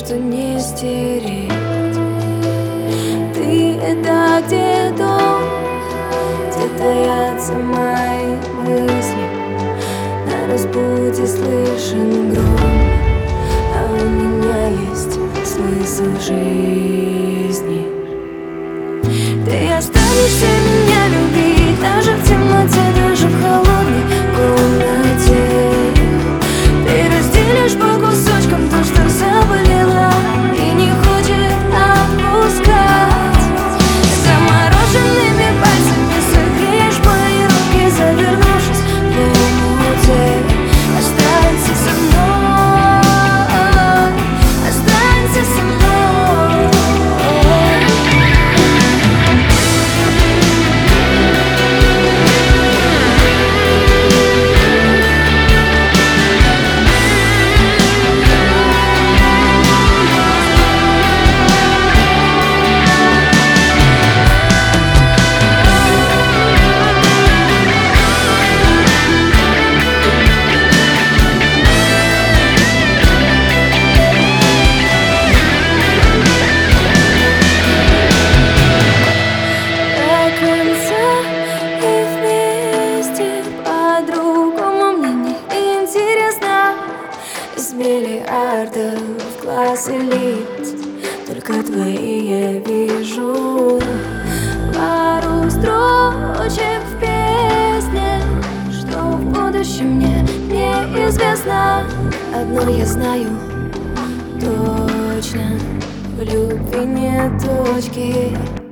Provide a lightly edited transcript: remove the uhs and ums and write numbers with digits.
что не стереть. Ты — это где дом, где таятся мои мысли. На распутье слышен гром, а у меня есть смысл жизни. Ты останешься меня любить даже в темноте, даже в холодной комнате. Ты разделишь по кусочкам то, что заболело и не хочет отпускать. Замороженными пальцами согреешь мои руки, завернувшись в омуте. Останься со мной, останься со мной. Из миллиардов глаз и лиц только твои я вижу. Пару строчек в песне, что в будущем мне неизвестно. Одно я знаю точно: в любви нет точки.